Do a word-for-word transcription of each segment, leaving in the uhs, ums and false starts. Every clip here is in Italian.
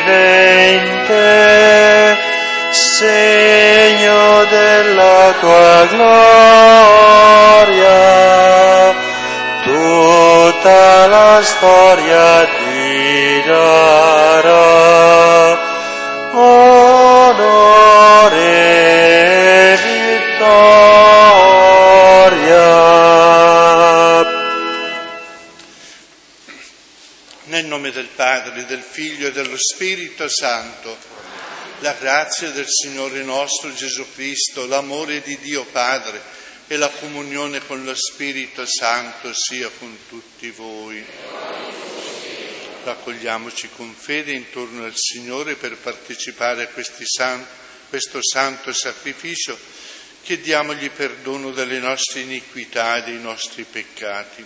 fede in te, segno della tua gloria, tutta la storia ti darà onore e vittoria. Nel nome del Padre, del Figlio e dello Spirito Santo, la grazia del Signore nostro Gesù Cristo, l'amore di Dio Padre e la comunione con lo Spirito Santo sia con tutti voi. Raccogliamoci con fede intorno al Signore per partecipare a questi san, questo santo sacrificio. Chiediamogli perdono delle nostre iniquità e dei nostri peccati.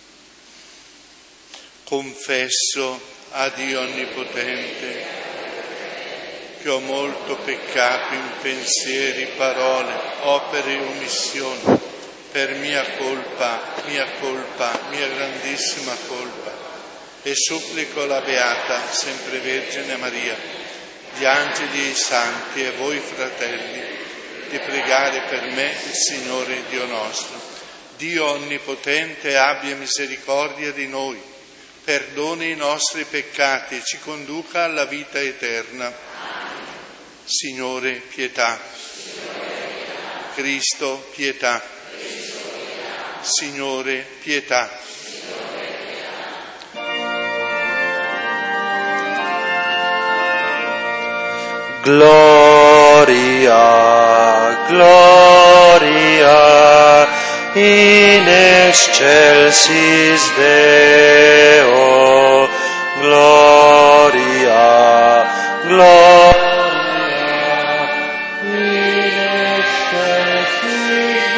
Confesso a Dio Onnipotente che ho molto peccato in pensieri, parole, opere e omissioni, per mia colpa, mia colpa, mia grandissima colpa, e supplico la Beata, sempre Vergine Maria, gli angeli e i santi e voi fratelli, di pregare per me il Signore Dio nostro. Dio Onnipotente abbia misericordia di noi, perdoni i nostri peccati e ci conduca alla vita eterna. Signore, pietà. Cristo, pietà. Signore, pietà. Gloria, gloria, in excelsis Deo, gloria, gloria, in excelsis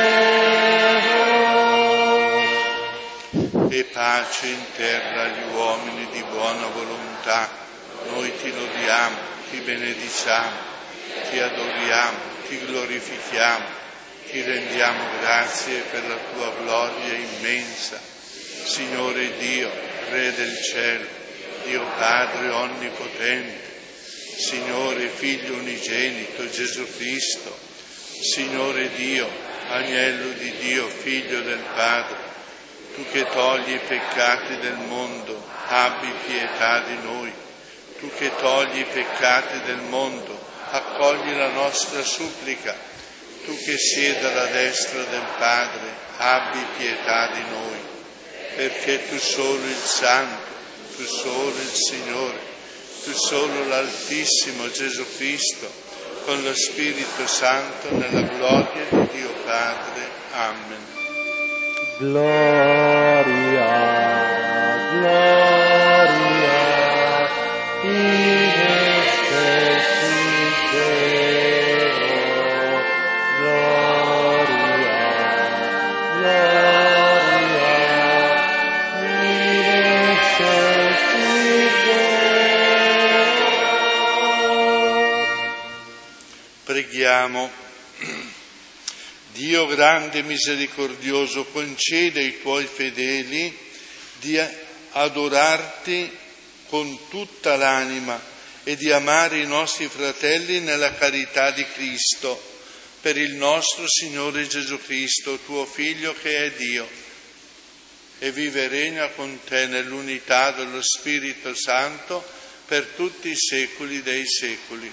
Deo. E pace in terra agli uomini di buona volontà, noi ti lodiamo, ti benediciamo, ti adoriamo, ti glorifichiamo, ti rendiamo grazie per la tua gloria immensa. Signore Dio, Re del cielo, Dio Padre onnipotente, Signore Figlio unigenito Gesù Cristo, Signore Dio, Agnello di Dio, Figlio del Padre, tu che togli i peccati del mondo, abbi pietà di noi. Tu che togli i peccati del mondo, accogli la nostra supplica. Tu che siedi alla destra del Padre, abbi pietà di noi, perché tu solo il Santo, tu solo il Signore, tu solo l'Altissimo Gesù Cristo, con lo Spirito Santo, nella gloria di Dio Padre. Amen. Gloria, gloria, in excelsis Deo, gloria, gloria, in excelsis Deo. Preghiamo. Dio grande e misericordioso, concede ai tuoi fedeli di adorarti con tutta l'anima e di amare i nostri fratelli nella carità di Cristo, per il nostro Signore Gesù Cristo, tuo Figlio che è Dio, e vive e regna con te nell'unità dello Spirito Santo per tutti i secoli dei secoli.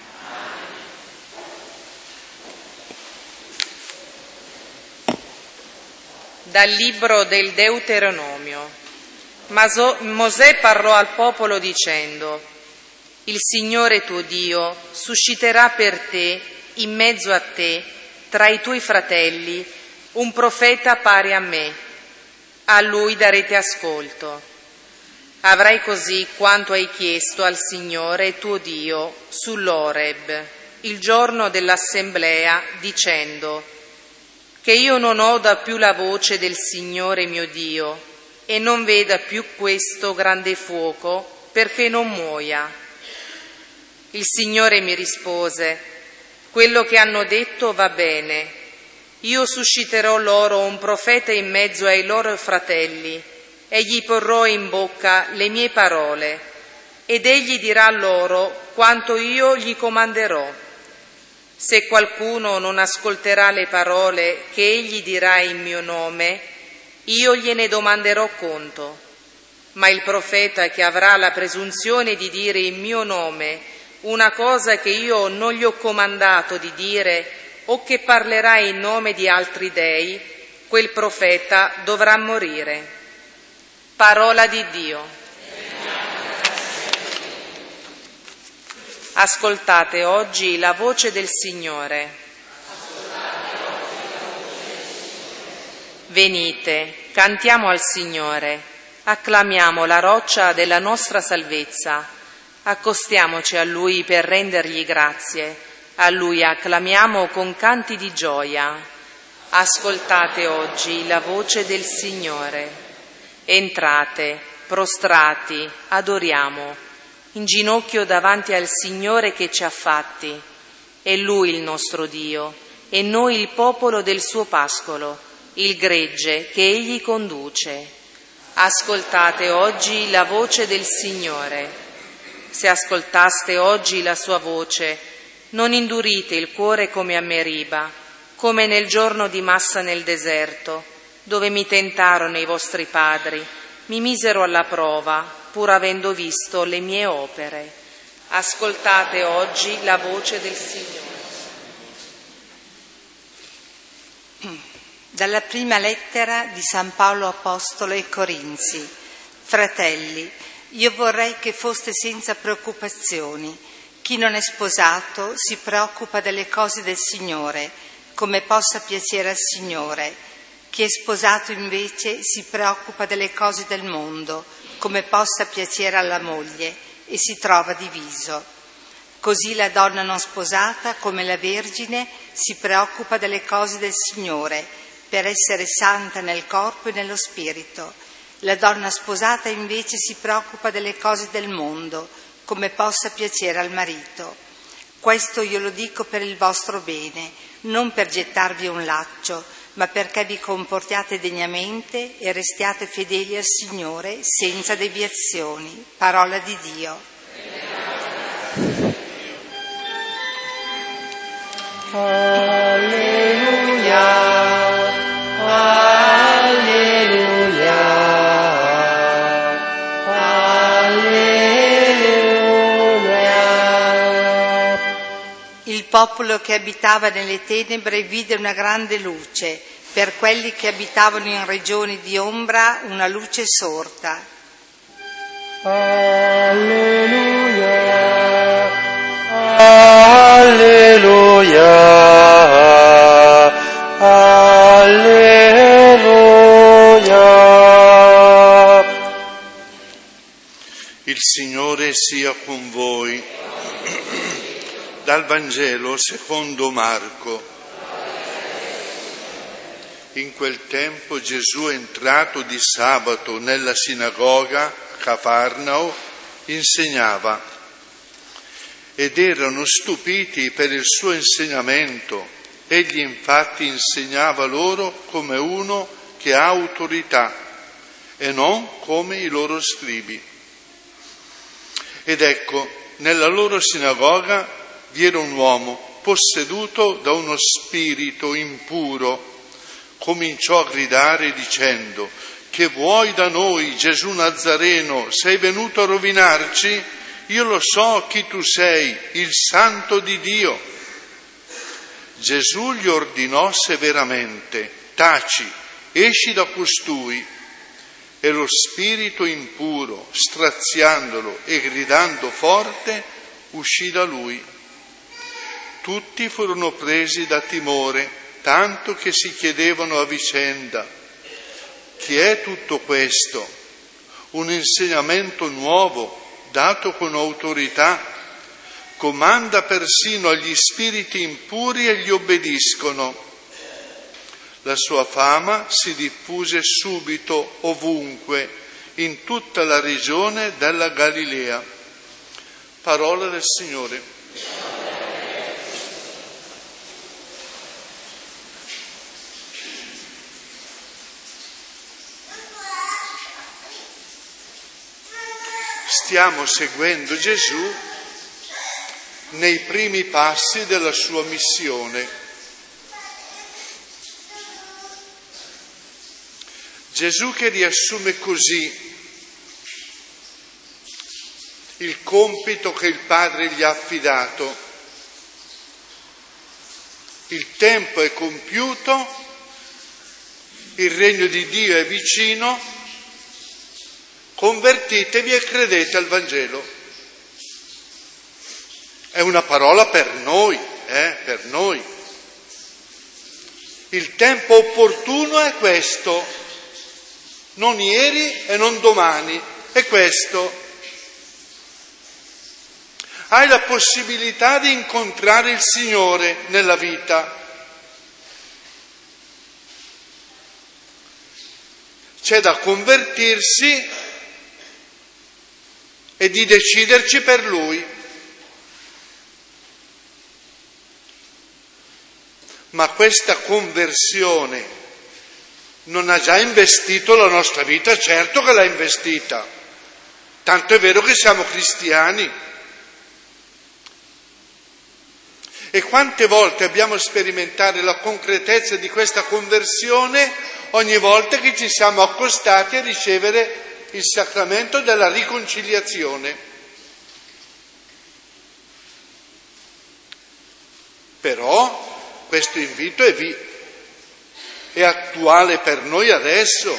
Dal libro del Deuteronomio. Maso- Mosè parlò al popolo dicendo: il Signore tuo Dio susciterà per te, in mezzo a te, tra i tuoi fratelli, un profeta pari a me. A lui darete ascolto. Avrai così quanto hai chiesto al Signore tuo Dio sull'Oreb, il giorno dell'assemblea, dicendo: che io non oda più la voce del Signore mio Dio e non veda più questo grande fuoco, perché non muoia. Il Signore mi rispose: quello che hanno detto va bene. Io susciterò loro un profeta in mezzo ai loro fratelli e gli porrò in bocca le mie parole. ed egli dirà loro quanto io gli comanderò. Se qualcuno non ascolterà le parole che egli dirà in mio nome, io gliene domanderò conto. Ma il profeta che avrà la presunzione di dire in mio nome una cosa che io non gli ho comandato di dire o che parlerà in nome di altri dei, quel profeta dovrà morire. Parola di Dio. Ascoltate oggi la voce del Signore. Venite, cantiamo al Signore, acclamiamo la roccia della nostra salvezza, accostiamoci a Lui per rendergli grazie, a Lui acclamiamo con canti di gioia. Ascoltate oggi la voce del Signore. Entrate, prostrati, adoriamo, in ginocchio davanti al Signore che ci ha fatti. È Lui il nostro Dio, e noi il popolo del suo pascolo, il gregge che Egli conduce. Ascoltate oggi la voce del Signore. Se ascoltaste oggi la sua voce, non indurite il cuore come a Meriba, come nel giorno di Massa nel deserto, dove mi tentarono i vostri padri, mi misero alla prova, pur avendo visto le mie opere. Ascoltate oggi la voce del Signore. Dalla prima lettera di San Paolo Apostolo ai Corinzi. Fratelli, io vorrei che foste senza preoccupazioni. Chi non è sposato si preoccupa delle cose del Signore, come possa piacere al Signore. Chi è sposato invece si preoccupa delle cose del mondo, come possa piacere alla moglie, e si trova diviso. Così la donna non sposata, come la Vergine, si preoccupa delle cose del Signore, per essere santa nel corpo e nello spirito. La donna sposata invece si preoccupa delle cose del mondo, come possa piacere al marito. Questo io lo dico per il vostro bene, non per gettarvi un laccio, ma perché vi comportiate degnamente e restiate fedeli al Signore senza deviazioni. Parola di Dio. Alleluia, alleluia, alleluia. Il popolo che abitava nelle tenebre vide una grande luce, per quelli che abitavano in regioni di ombra una luce sorta. Alleluia, alleluia, alleluia. Il Signore sia con voi. Dal Vangelo secondo Marco. In quel tempo Gesù è entrato di sabato nella sinagoga a Cafarnao, insegnava, ed erano stupiti per il suo insegnamento. Egli infatti insegnava loro come uno che ha autorità e non come i loro scribi. Ed ecco, nella loro sinagoga vi era un uomo posseduto da uno spirito impuro. Cominciò a gridare dicendo: che vuoi da noi, Gesù Nazareno? Sei venuto a rovinarci? Io lo so chi tu sei, il Santo di Dio. Gesù gli ordinò severamente: taci, esci da costui. E lo spirito impuro, straziandolo e gridando forte, uscì da lui. Tutti furono presi da timore, tanto che si chiedevano a vicenda: chi è tutto questo? Un insegnamento nuovo, dato con autorità, comanda persino agli spiriti impuri e gli obbediscono. La sua fama si diffuse subito ovunque, in tutta la regione della Galilea. Parola del Signore. stiamo seguendo Gesù nei primi passi della sua missione. Gesù che riassume così il compito che il Padre gli ha affidato. Il tempo è compiuto, il regno di Dio è vicino, convertitevi e credete al Vangelo. È una parola per noi, eh, per noi. Il tempo opportuno è questo, non ieri e non domani, è questo. Hai la possibilità di incontrare il Signore nella vita. C'è da convertirsi e di deciderci per Lui. Ma questa conversione non ha già investito la nostra vita? Certo che l'ha investita. Tanto è vero che siamo cristiani. E quante volte abbiamo sperimentato la concretezza di questa conversione ogni volta che ci siamo accostati a ricevere il sacramento della riconciliazione. Però questo invito è, vi- è attuale per noi adesso.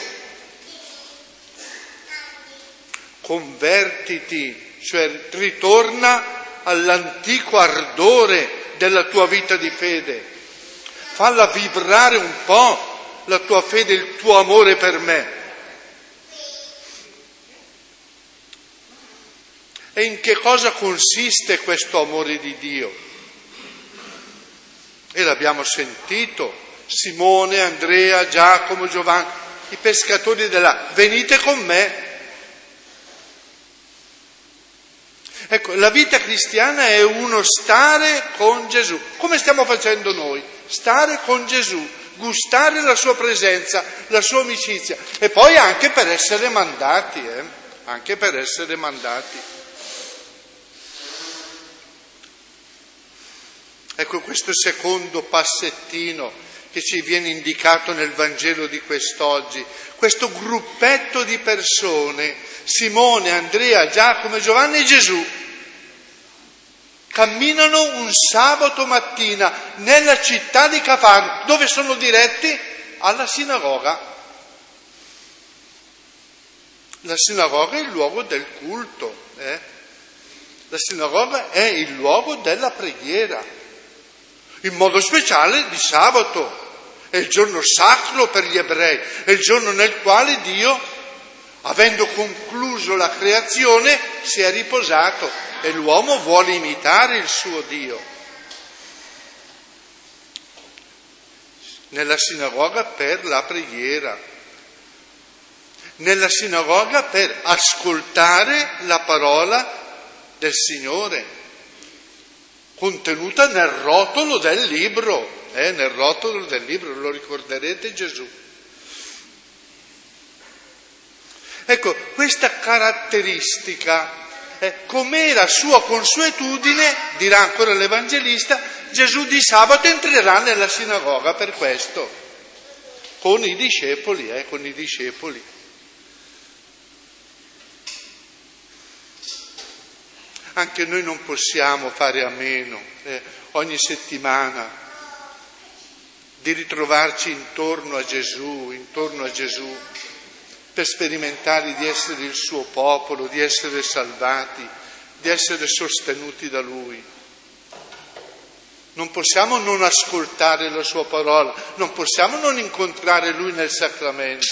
Convertiti, cioè ritorna all'antico ardore della tua vita di fede, falla vibrare un po' la tua fede, il tuo amore per me. E in che cosa consiste questo amore di Dio? E l'abbiamo sentito, Simone, Andrea, Giacomo, Giovanni, i pescatori della venite con me. Ecco, la vita cristiana è uno stare con Gesù, come stiamo facendo noi, stare con Gesù, gustare la sua presenza, la sua amicizia, e poi anche per essere mandati, eh? anche per essere mandati. Ecco questo secondo passettino che ci viene indicato nel Vangelo di quest'oggi, questo gruppetto di persone, Simone, Andrea, Giacomo, Giovanni e Gesù, camminano un sabato mattina nella città di Cafarno. Dove sono diretti? Alla sinagoga. La sinagoga è il luogo del culto, eh? La sinagoga è il luogo della preghiera, in modo speciale di sabato. È il giorno sacro per gli ebrei, è il giorno nel quale Dio, avendo concluso la creazione, si è riposato e l'uomo vuole imitare il suo Dio. Nella sinagoga per la preghiera, nella sinagoga per ascoltare la parola del Signore, contenuta nel rotolo del libro. Eh, nel rotolo del libro, lo ricorderete, Gesù. Ecco, questa caratteristica, eh, com'era sua consuetudine, dirà ancora l'Evangelista, Gesù di sabato entrerà nella sinagoga per questo, con i discepoli, eh, con i discepoli. Anche noi non possiamo fare a meno, eh, ogni settimana, di ritrovarci intorno a Gesù, intorno a Gesù, per sperimentare di essere il suo popolo, di essere salvati, di essere sostenuti da Lui. Non possiamo non ascoltare la sua parola, non possiamo non incontrare Lui nel sacramento.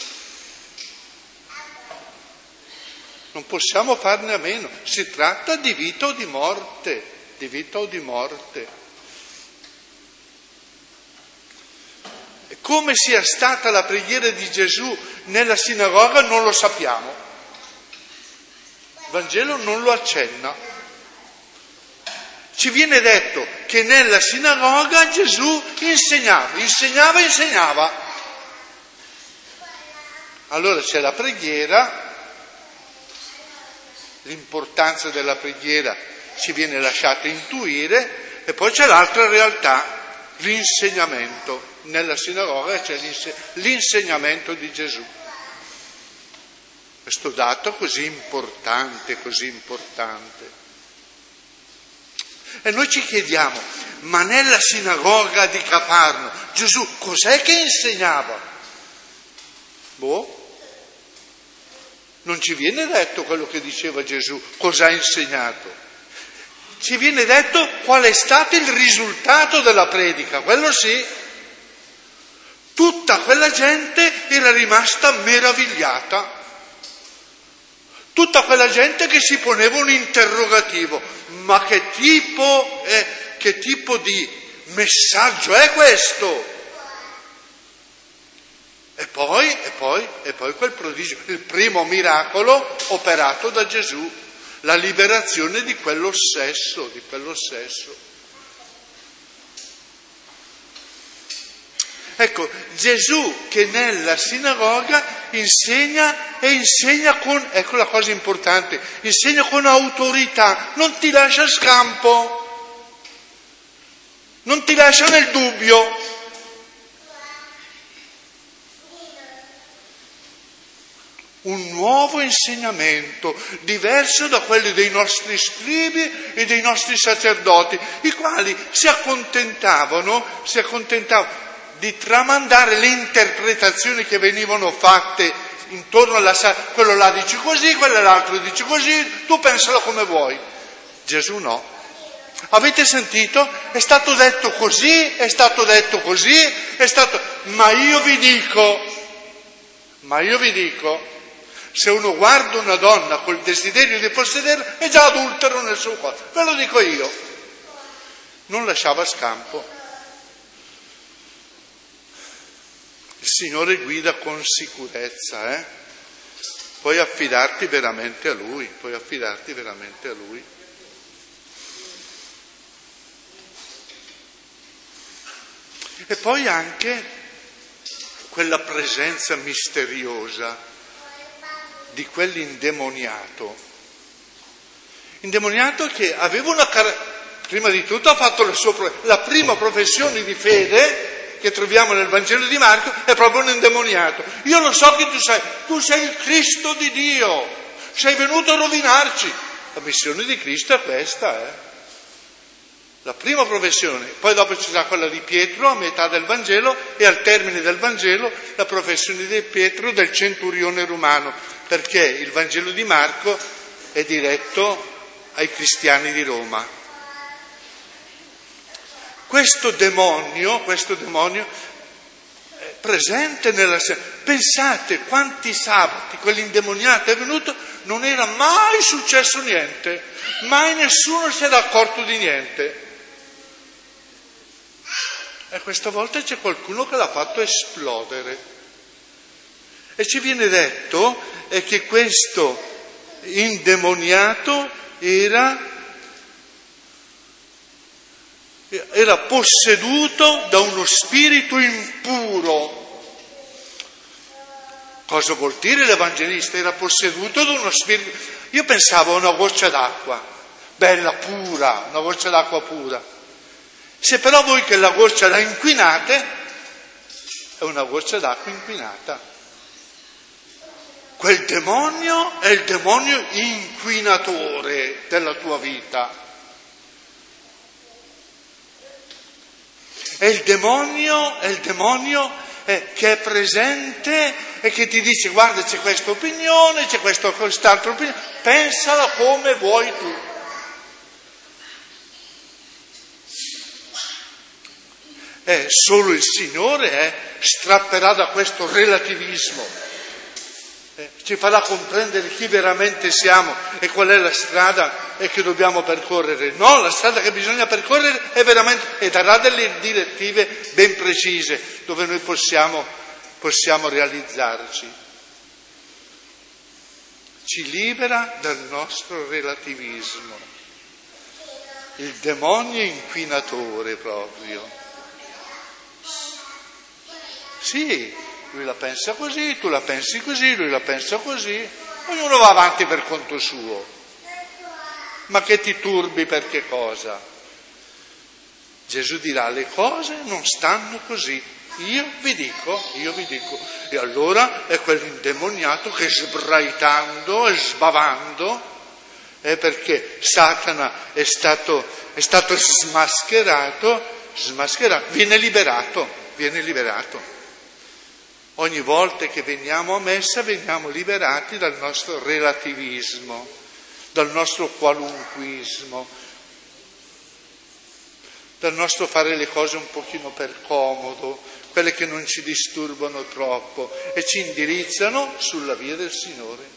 Non possiamo farne a meno. Si tratta di vita o di morte, di vita o di morte. Come sia stata la preghiera di Gesù nella sinagoga non lo sappiamo. Il Vangelo non lo accenna. Ci viene detto che nella sinagoga Gesù insegnava, insegnava, insegnava. Allora c'è la preghiera, l'importanza della preghiera ci viene lasciata intuire, e poi c'è l'altra realtà, l'insegnamento. Nella sinagoga c'è l'insegnamento di Gesù. Questo dato così importante, così importante. E noi ci chiediamo, ma nella sinagoga di Caparno Gesù cos'è che insegnava? Boh, non ci viene detto quello che diceva Gesù, cosa ha insegnato. Ci viene detto qual è stato il risultato della predica, quello sì. Tutta quella gente era rimasta meravigliata. Tutta quella gente che si poneva un interrogativo, ma che tipo, è, che tipo di messaggio è questo? E poi, e poi, e poi quel prodigio, il primo miracolo operato da Gesù, la liberazione di quell'ossesso, di quell'ossesso. Ecco, Gesù che nella sinagoga insegna e insegna con, ecco la cosa importante, insegna con autorità, non ti lascia scampo, non ti lascia nel dubbio. Un nuovo insegnamento, diverso da quelli dei nostri scribi e dei nostri sacerdoti, i quali si accontentavano, si accontentavano di tramandare le interpretazioni che venivano fatte intorno alla sala. Quello là dice così, quell'altro dice così, tu pensalo come vuoi. Gesù no. Avete sentito? È stato detto così, è stato detto così, è stato... Ma io vi dico, ma io vi dico, se uno guarda una donna col desiderio di possederla, è già adultero nel suo cuore. Ve lo dico io. Non lasciava scampo. Il Signore guida con sicurezza, eh? Puoi affidarti veramente a Lui, puoi affidarti veramente a Lui. E poi anche quella presenza misteriosa di quell'indemoniato. Indemoniato che aveva una caratteristica, prima di tutto ha fatto la sua la prima professione di fede che troviamo nel Vangelo di Marco, è proprio un indemoniato. Io lo so che tu sei, tu sei il Cristo di Dio, sei venuto a rovinarci. La missione di Cristo è questa, eh? La prima professione, poi dopo ci sarà quella di Pietro a metà del Vangelo e al termine del Vangelo la professione di Pietro del centurione romano, perché il Vangelo di Marco è diretto ai cristiani di Roma. Questo demonio, questo demonio è presente nella... Pensate quanti sabati quell'indemoniato è venuto, non era mai successo niente, mai nessuno si era accorto di niente. E questa volta c'è qualcuno che l'ha fatto esplodere. E ci viene detto è che questo indemoniato era... era posseduto da uno spirito impuro. Cosa vuol dire l'Evangelista? Era posseduto da uno spirito... Io pensavo a una goccia d'acqua, bella, pura, una goccia d'acqua pura. Se però voi che la goccia la inquinate, è una goccia d'acqua inquinata. Quel demonio è il demonio inquinatore della tua vita. È il demonio, è il demonio eh, che è presente e che ti dice guarda c'è questa opinione, c'è questa, quest'altra opinione, pensala come vuoi tu. Eh, solo il Signore eh, strapperà da questo relativismo, eh, ci farà comprendere chi veramente siamo e qual è la strada e che dobbiamo percorrere. No, la strada che bisogna percorrere è veramente, e darà delle direttive ben precise dove noi possiamo, possiamo realizzarci. Ci libera dal nostro relativismo, il demonio inquinatore proprio. Sì, lui la pensa così, tu la pensi così, lui la pensa così, ognuno va avanti per conto suo. Ma che ti turbi per che cosa? Gesù dirà, le cose non stanno così. Io vi dico, io vi dico. E allora è quell'indemoniato che sbraitando e sbavando, è perché Satana è stato, è stato smascherato, smascherato, viene liberato, viene liberato. Ogni volta che veniamo a messa veniamo liberati dal nostro relativismo, dal nostro qualunquismo, dal nostro fare le cose un pochino per comodo, quelle che non ci disturbano troppo e ci indirizzano sulla via del Signore.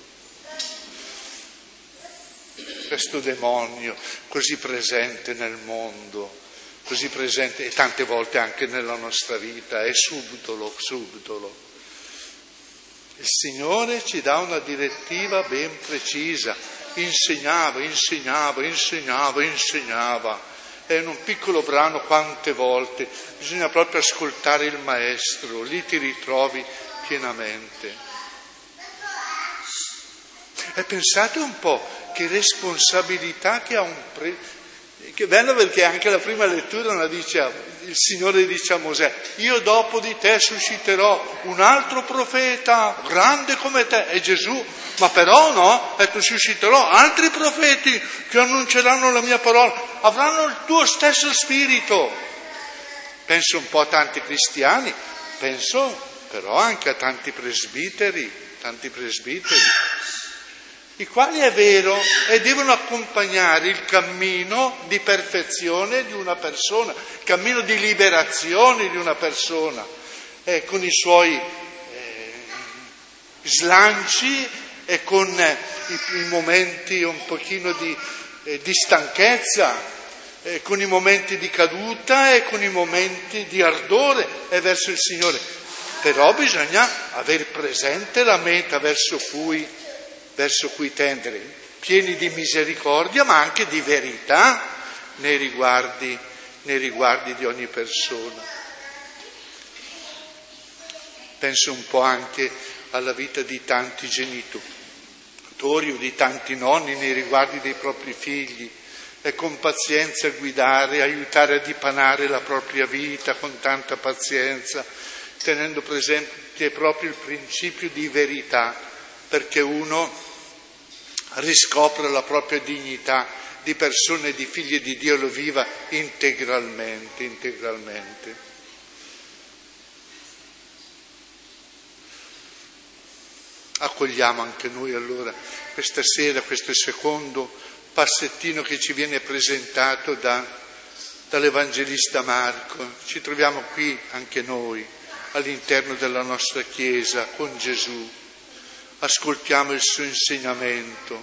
Questo demonio così presente nel mondo, così presente e tante volte anche nella nostra vita, è subdolo, subdolo. Il Signore ci dà una direttiva ben precisa, insegnava, insegnava, insegnava, insegnava. È in un piccolo brano quante volte, bisogna proprio ascoltare il Maestro, lì ti ritrovi pienamente. E pensate un po' che responsabilità che ha un pre... Che bello, perché anche la prima lettura la dice, il Signore dice a Mosè, io dopo di te susciterò un altro profeta grande come te, è Gesù, ma però no, ecco, susciterò altri profeti che annunceranno la mia parola, avranno il tuo stesso spirito. Penso un po' a tanti cristiani, penso però anche a tanti presbiteri, tanti presbiteri, i quali è vero e devono accompagnare il cammino di perfezione di una persona, il cammino di liberazione di una persona, eh, con i suoi eh, slanci e con eh, i, i momenti un pochino di, eh, di stanchezza, eh, con i momenti di caduta e con i momenti di ardore eh, verso il Signore. Però bisogna aver presente la meta verso cui verso cui tendere, pieni di misericordia ma anche di verità nei riguardi, nei riguardi di ogni persona. Penso un po' anche alla vita di tanti genitori o di tanti nonni nei riguardi dei propri figli, e con pazienza guidare, aiutare a dipanare la propria vita con tanta pazienza, tenendo presente proprio il principio di verità, perché uno riscopre la propria dignità di persone, di figli di Dio, lo viva integralmente, integralmente. Accogliamo anche noi allora questa sera questo secondo passettino che ci viene presentato da, dall'Evangelista Marco. Ci troviamo qui anche noi, all'interno della nostra Chiesa, con Gesù. Ascoltiamo il suo insegnamento,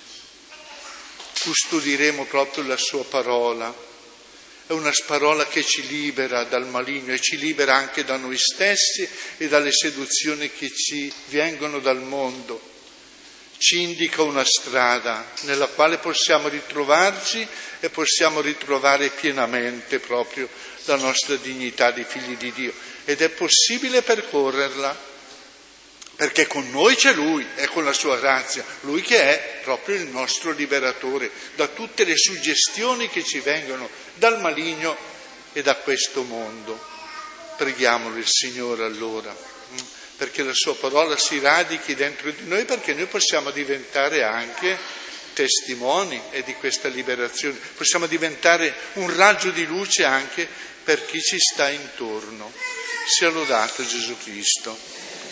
custodiremo proprio la sua parola. È una parola che ci libera dal maligno e ci libera anche da noi stessi e dalle seduzioni che ci vengono dal mondo. Ci indica una strada nella quale possiamo ritrovarci e possiamo ritrovare pienamente proprio la nostra dignità di figli di Dio. Ed è possibile percorrerla, perché con noi c'è Lui, è con la sua grazia, Lui che è proprio il nostro liberatore da tutte le suggestioni che ci vengono dal maligno e da questo mondo. Preghiamolo il Signore allora, perché la sua parola si radichi dentro di noi, perché noi possiamo diventare anche testimoni e di questa liberazione, possiamo diventare un raggio di luce anche per chi ci sta intorno. Sia lodato Gesù Cristo.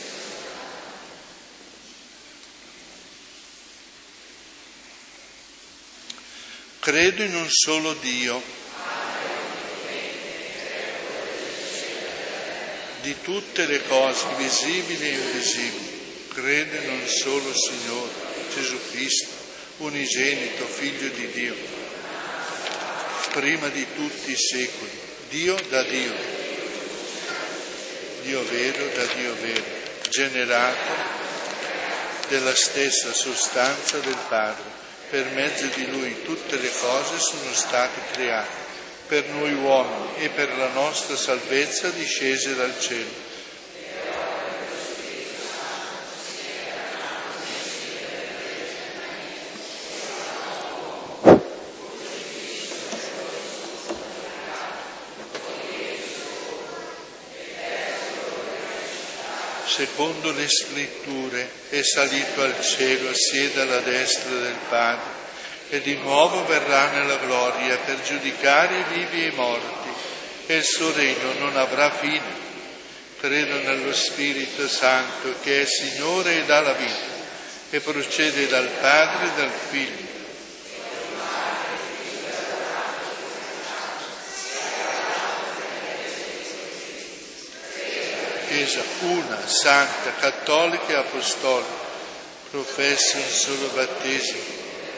Credo in un solo Dio, di tutte le cose visibili e invisibili. Credo in un solo Signore, Gesù Cristo, unigenito, Figlio di Dio, prima di tutti i secoli, Dio da Dio, Dio vero da Dio vero, generato della stessa sostanza del Padre. Per mezzo di Lui tutte le cose sono state create, per noi uomini e per la nostra salvezza discese dal cielo. secondo le scritture, è salito al cielo, siede alla destra del Padre e di nuovo verrà nella gloria per giudicare i vivi e i morti, e il suo regno non avrà fine. Credo nello Spirito Santo, che è Signore e dà la vita, e procede dal Padre e dal Figlio. Chiesa una, santa, cattolica e apostolica, professa un solo battesimo.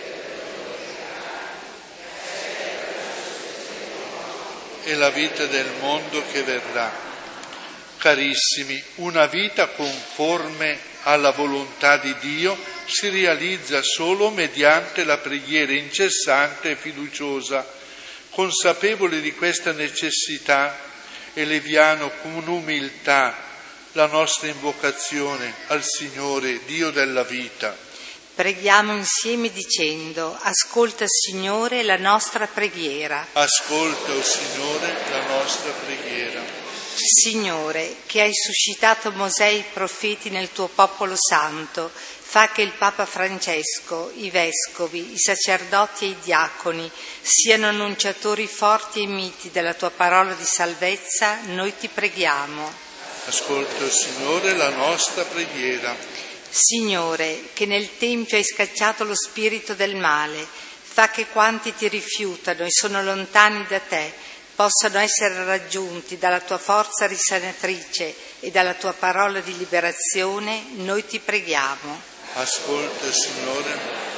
E la vita del mondo che verrà. Carissimi, una vita conforme alla volontà di Dio si realizza solo mediante la preghiera incessante e fiduciosa. Consapevoli di questa necessità, eleviamo con umiltà la nostra invocazione al Signore, Dio della vita. Preghiamo insieme dicendo: ascolta, Signore, la nostra preghiera. Ascolta, o Signore, la nostra preghiera. Signore, che hai suscitato Mosè e i profeti nel tuo popolo santo, fa che il Papa Francesco, i vescovi, i sacerdoti e i diaconi siano annunciatori forti e miti della tua parola di salvezza, noi ti preghiamo. Ascolta, o Signore, la nostra preghiera. Signore, che nel Tempio hai scacciato lo spirito del male, fa che quanti ti rifiutano e sono lontani da te possano essere raggiunti dalla tua forza risanatrice e dalla tua parola di liberazione, noi ti preghiamo. Ascolta, Signore.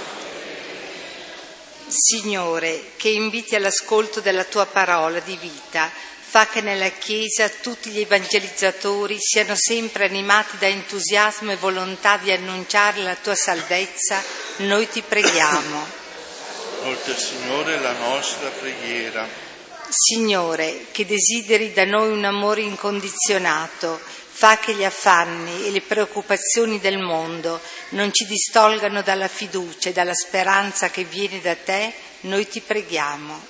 Signore, che inviti all'ascolto della tua parola di vita, fa che nella Chiesa tutti gli evangelizzatori siano sempre animati da entusiasmo e volontà di annunciare la tua salvezza, noi ti preghiamo. Ascolta, Signore, la nostra preghiera. Signore, che desideri da noi un amore incondizionato, fa che gli affanni e le preoccupazioni del mondo non ci distolgano dalla fiducia e dalla speranza che viene da te, noi ti preghiamo.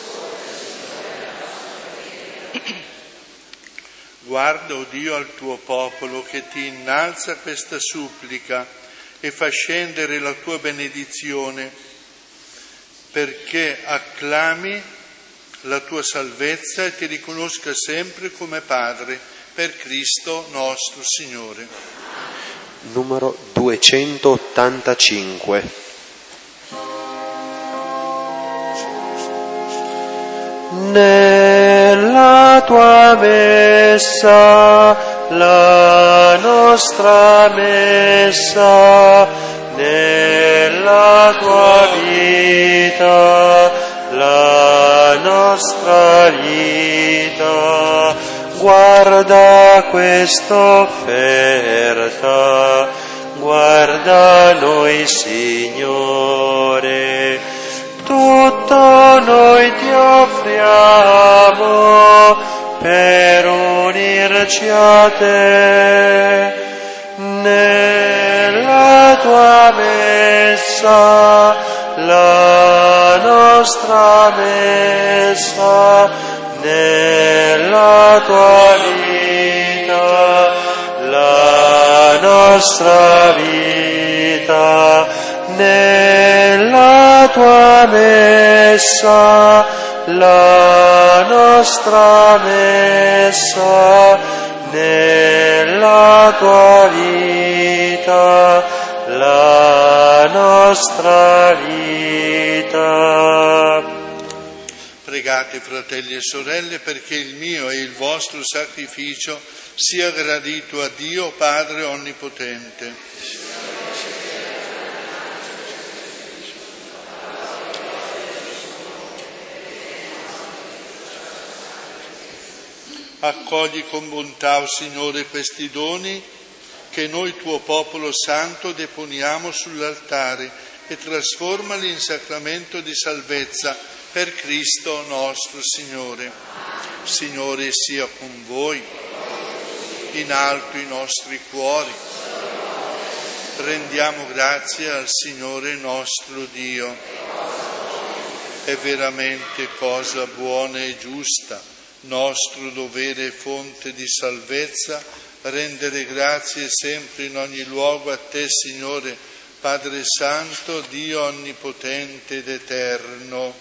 Guarda, o Dio, al tuo popolo che ti innalza questa supplica e fa scendere la tua benedizione, perché acclami la tua salvezza e ti riconosca sempre come Padre, per Cristo nostro Signore. Numero duecentottantacinque. Nella tua messa, la nostra messa, nella tua vita, la nostra vita, guarda questa offerta, guarda noi, Signore. Tutto noi ti offriamo per unirci a te. Nella tua messa, la nostra messa, nella tua vita, la nostra vita, nella tua messa, la nostra messa, nella tua vita, la nostra vita. Pregate, fratelli e sorelle, perché il mio e il vostro sacrificio sia gradito a Dio Padre Onnipotente. Accogli con bontà, o Signore, questi doni che noi, tuo popolo santo, deponiamo sull'altare e trasformali in sacramento di salvezza per Cristo nostro Signore. Signore sia con voi, in alto i nostri cuori. Rendiamo grazie al Signore nostro Dio. È veramente cosa buona e giusta, nostro dovere e fonte di salvezza, rendere grazie sempre in ogni luogo a te, Signore, Padre Santo, Dio Onnipotente ed Eterno.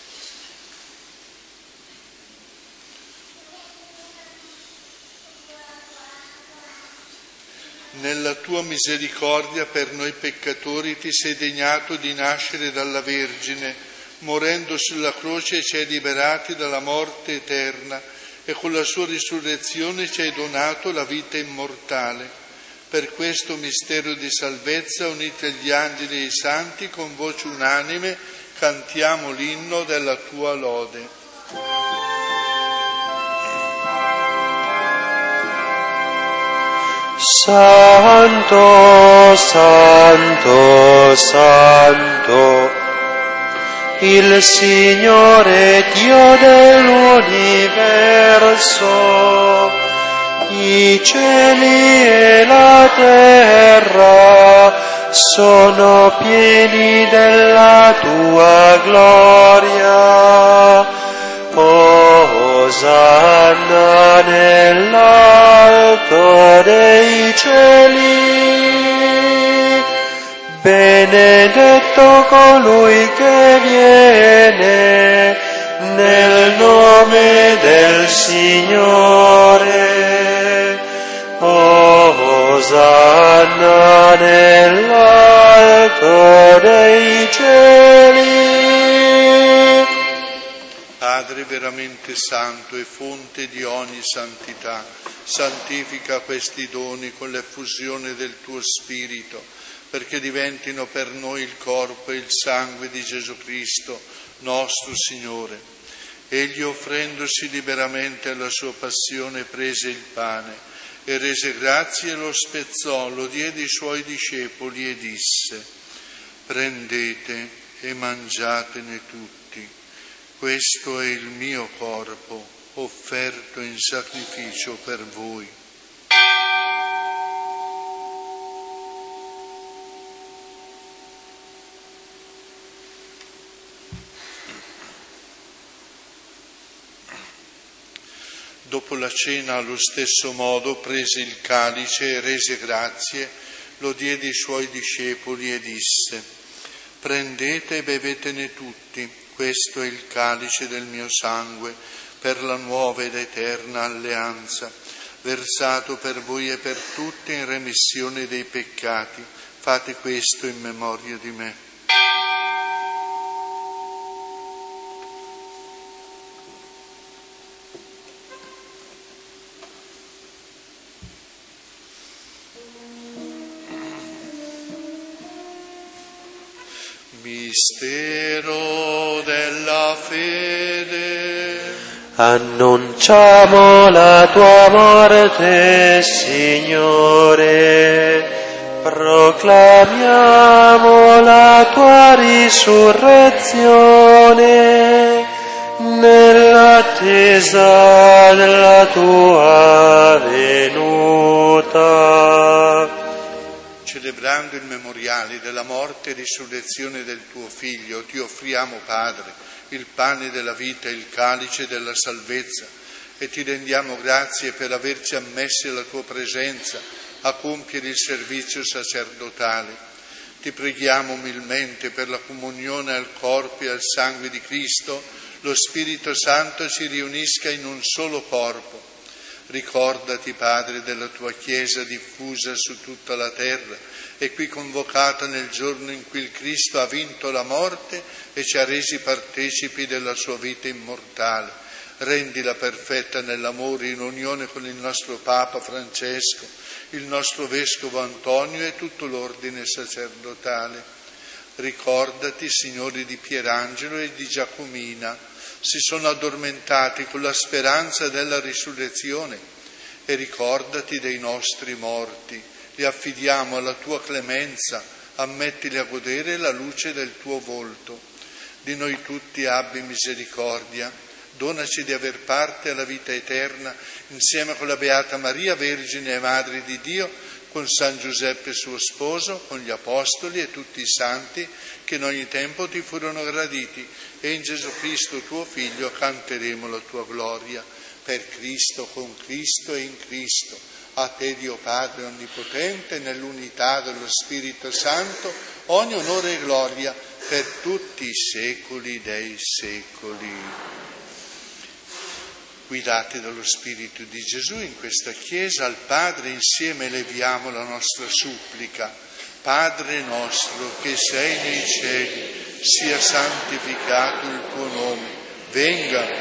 Nella tua misericordia per noi peccatori ti sei degnato di nascere dalla Vergine, morendo sulla croce ci hai liberati dalla morte eterna e con la sua risurrezione ci hai donato la vita immortale. Per questo mistero di salvezza, uniti agli angeli e ai santi, con voce unanime cantiamo l'inno della tua lode. Santo, Santo, Santo, il Signore Dio dell'universo, i cieli e la terra sono pieni della tua gloria. Osanna nell'alto dei cieli, benedetto colui che viene nel nome del Signore. Osanna nell'alto dei cieli. Padre veramente santo e fonte di ogni santità, santifica questi doni con l'effusione del tuo Spirito, perché diventino per noi il corpo e il sangue di Gesù Cristo, nostro Signore. Egli, offrendosi liberamente alla sua passione, prese il pane e rese grazie e lo spezzò, lo diede ai suoi discepoli e disse: prendete e mangiatene tutti. Questo è il mio corpo, offerto in sacrificio per voi. Dopo la cena, allo stesso modo, prese il calice e rese grazie, lo diede ai suoi discepoli e disse: prendete e bevetene tutti. Questo è il calice del mio sangue, per la nuova ed eterna alleanza, versato per voi e per tutti in remissione dei peccati. Fate questo in memoria di me. Mistero della fede. Annunciamo la tua morte, Signore, proclamiamo la tua risurrezione nell'attesa della tua venuta. Celebrando il memoriale della morte e risurrezione del tuo Figlio, ti offriamo, Padre, il pane della vita e il calice della salvezza, e ti rendiamo grazie per averci ammessi alla tua presenza a compiere il servizio sacerdotale. Ti preghiamo umilmente per la comunione al corpo e al sangue di Cristo, lo Spirito Santo ci riunisca in un solo corpo. Ricordati, Padre, della tua Chiesa diffusa su tutta la terra e qui convocata nel giorno in cui il Cristo ha vinto la morte e ci ha resi partecipi della sua vita immortale. Rendila perfetta nell'amore, in unione con il nostro Papa Francesco, il nostro Vescovo Antonio e tutto l'ordine sacerdotale. Ricordati, Signore, di Pierangelo e di Giacomina. Si sono addormentati con la speranza della risurrezione, e ricordati dei nostri morti. Li affidiamo alla tua clemenza, ammettili a godere la luce del tuo volto. Di noi tutti abbi misericordia, donaci di aver parte alla vita eterna insieme con la Beata Maria, Vergine e Madre di Dio, con San Giuseppe suo sposo, con gli Apostoli e tutti i santi che in ogni tempo ti furono graditi, e in Gesù Cristo tuo Figlio canteremo la tua gloria. Per Cristo, con Cristo e in Cristo, A te, Dio Padre Onnipotente, nell'unità dello Spirito Santo, ogni onore e gloria per tutti i secoli dei secoli. Guidati dallo Spirito di Gesù, in questa Chiesa al Padre insieme eleviamo la nostra supplica. Padre nostro che sei nei cieli, sia santificato il tuo nome, venga.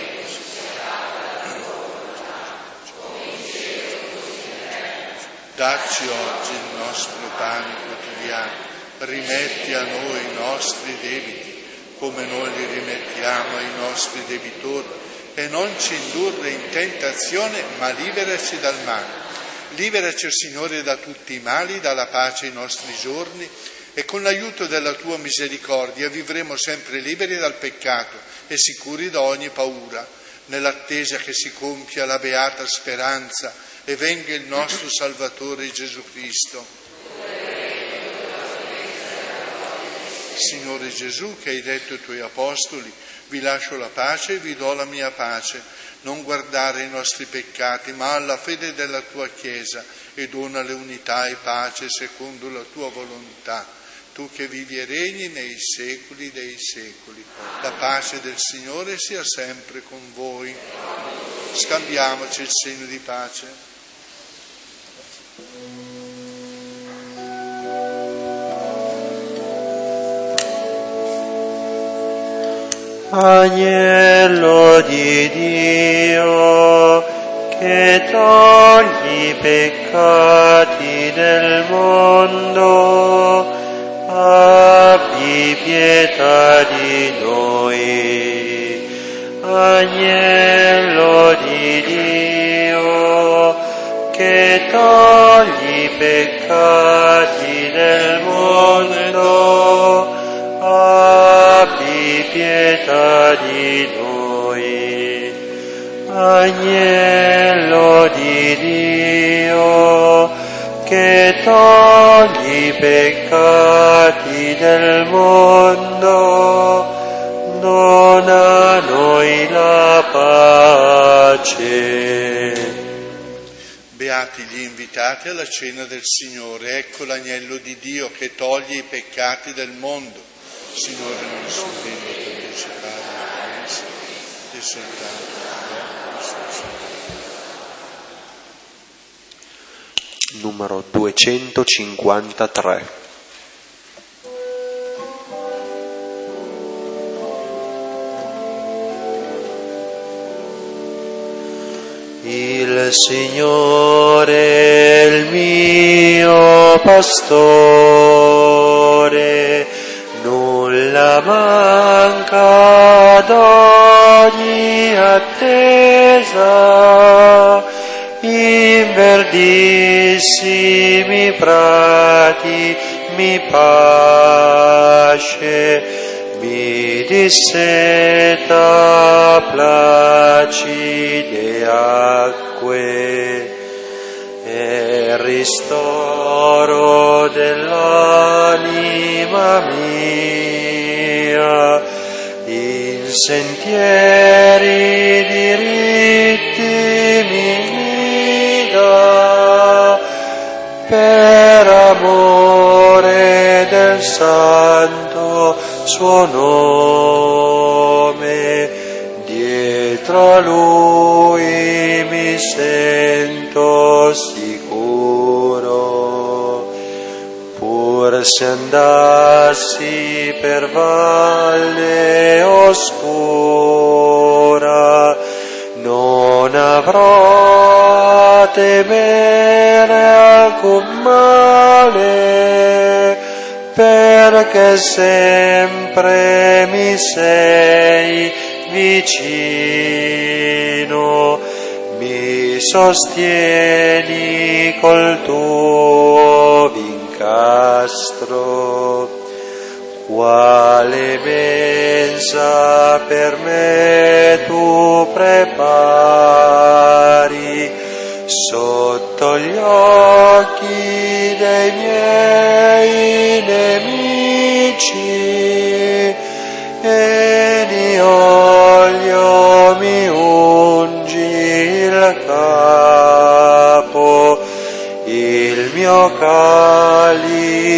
Dacci oggi il nostro pane quotidiano, rimetti a noi i nostri debiti, come noi li rimettiamo ai nostri debitori, e non ci indurre in tentazione, ma liberaci dal male. Liberaci, Signore, da tutti i mali, dalla pace ai nostri giorni, e con l'aiuto della tua misericordia vivremo sempre liberi dal peccato e sicuri da ogni paura, nell'attesa che si compia la beata speranza e venga il nostro Salvatore Gesù Cristo. Signore Gesù, che hai detto ai tuoi apostoli, vi lascio la pace e vi do la mia pace, non guardare i nostri peccati, ma alla fede della tua Chiesa, e donale unità e pace secondo la tua volontà. Tu che vivi e regni nei secoli dei secoli. La pace del Signore sia sempre con voi. Scambiamoci il segno di pace. Agnello di Dio, che togli i peccati del mondo, abbi pietà di noi. Agnello di Dio, che togli i peccati del mondo, abbi pietà di noi. Agnello di Dio, che togli i peccati del mondo, dona a noi la pace. Beati gli invitati alla cena del Signore, ecco l'agnello di Dio che toglie i peccati del mondo. Signore, non sono degno di partecipare alla promessa, e soltanto numero duecentocinquantatré. Il Signore è il mio pastore, nulla manca ad ogni attesa, in verdissimi prati mi pasce, mi disseta placide acque, e ristoro dell'anima mia, in sentieri diritti mi guida, per amore del santo suo nome, dietro a lui mi sento sicuro. Pur se andassi per valle oscura, non avrò a temere alcun male, perché sempre mi sei vicino, mi sostieni col tuo vincastro. Quale mensa per me tu prepari sotto gli occhi dei miei nemici, e di olio mi ungi il capo.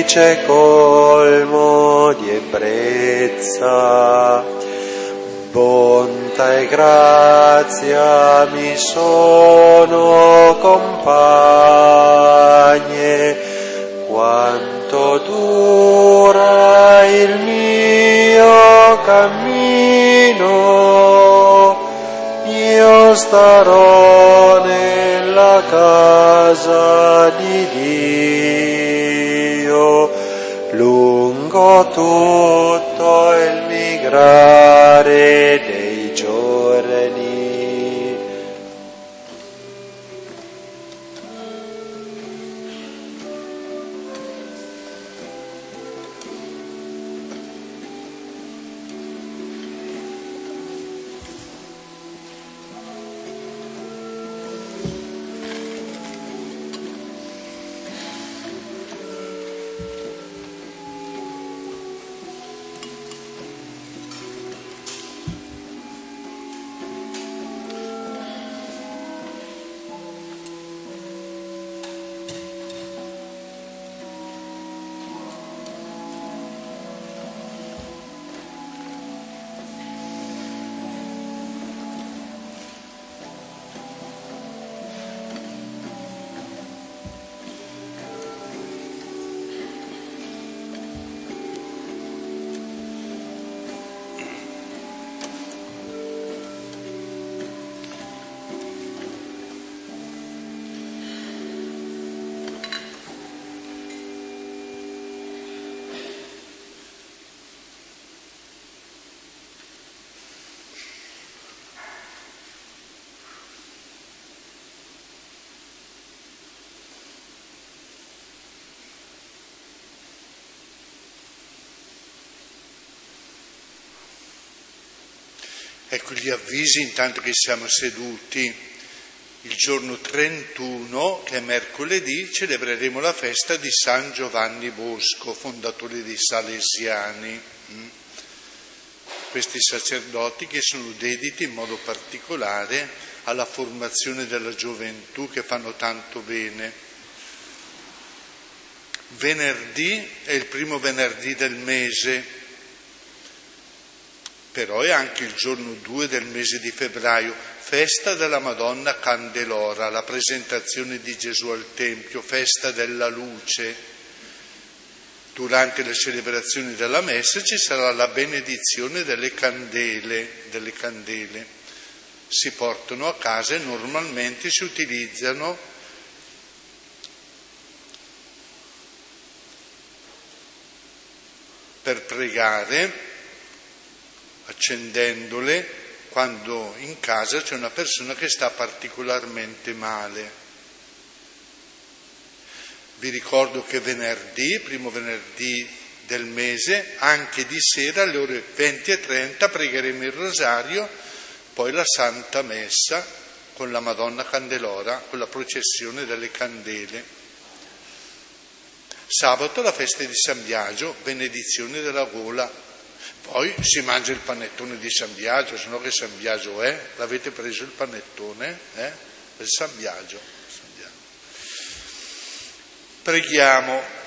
felice colmo di ebbrezza. Bontà e grazia mi sono compagne, quanto dura il mio cammino, io starò nella casa di Dio, lungo tutto il migrare dei giorni. Ecco gli avvisi intanto che siamo seduti. Il giorno trentuno, che è mercoledì, celebreremo la festa di San Giovanni Bosco, fondatore dei Salesiani. Questi sacerdoti che sono dediti in modo particolare alla formazione della gioventù, che fanno tanto bene. Venerdì è il primo venerdì del mese, però è anche il giorno due del mese di febbraio, festa della Madonna Candelora, la presentazione di Gesù al Tempio, festa della luce. Durante le celebrazioni della messa ci sarà la benedizione delle candele, delle candele. Si portano a casa e normalmente si utilizzano per pregare, accendendole quando in casa c'è una persona che sta particolarmente male. Vi ricordo che venerdì, primo venerdì del mese, anche di sera alle ore venti e trenta pregheremo il rosario, poi la Santa Messa con la Madonna Candelora, con la processione delle candele. Sabato la festa di San Biagio, benedizione della gola. Poi si mangia il panettone di San Biagio, se no che San Biagio è? L'avete preso il panettone? Eh? Per San Biagio. San Biagio. Preghiamo.